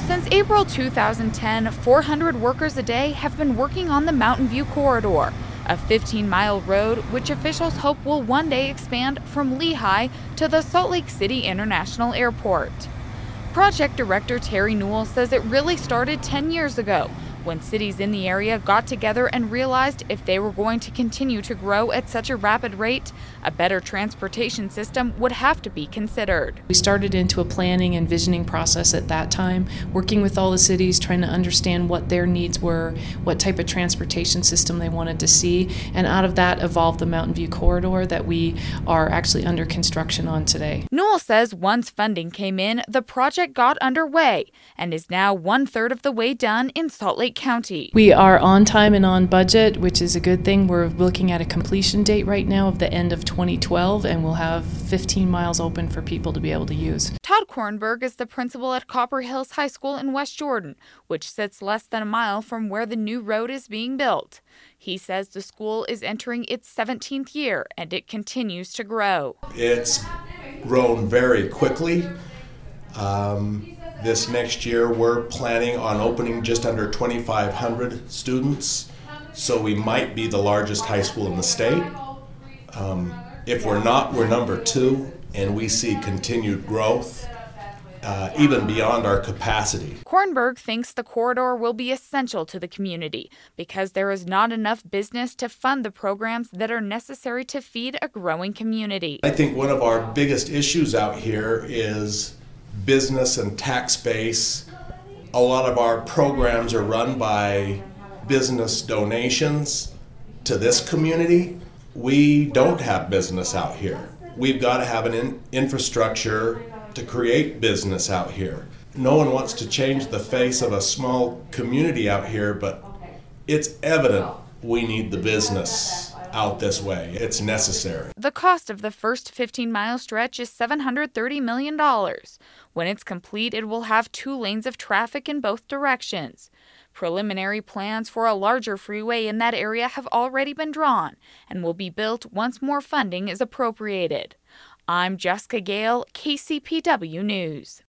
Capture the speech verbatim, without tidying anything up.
Since April two thousand ten, four hundred workers a day have been working on the Mountain View Corridor, a fifteen mile road which officials hope will one day expand from Lehigh to the Salt Lake City International Airport. Project Director Terry Newell says it really started ten years ago, when cities in the area got together and realized if they were going to continue to grow at such a rapid rate, a better transportation system would have to be considered. We started into a planning and visioning process at that time, working with all the cities, trying to understand what their needs were, what type of transportation system they wanted to see, and out of that evolved the Mountain View Corridor that we are actually under construction on today. Newell says once funding came in, the project got underway and is now one-third of the way done in Salt Lake County. We are on time and on budget, which is a good thing. We're looking at a completion date right now of the end of twenty twelve, and we'll have fifteen miles open for people to be able to use. Todd Kornberg is the principal at Copper Hills High School in West Jordan, which sits less than a mile from where the new road is being built. He says the school is entering its seventeenth year and it continues to grow. It's grown very quickly. Um, This next year, we're planning on opening just under twenty-five hundred students, so we might be the largest high school in the state. Um, if we're not, we're number two, and we see continued growth, uh, even beyond our capacity. Kornberg thinks the corridor will be essential to the community because there is not enough business to fund the programs that are necessary to feed a growing community. I think one of our biggest issues out here is business and tax base. A lot of our programs are run by business donations to this community. We don't have business out here. We've got to have an in- infrastructure to create business out here. No one wants to change the face of a small community out here, but it's evident we need the business out this way. It's necessary. The cost of the first fifteen mile stretch is seven hundred thirty million dollars. When it's complete, it will have two lanes of traffic in both directions. Preliminary plans for a larger freeway in that area have already been drawn and will be built once more funding is appropriated. I'm Jessica Gale, K C P W News.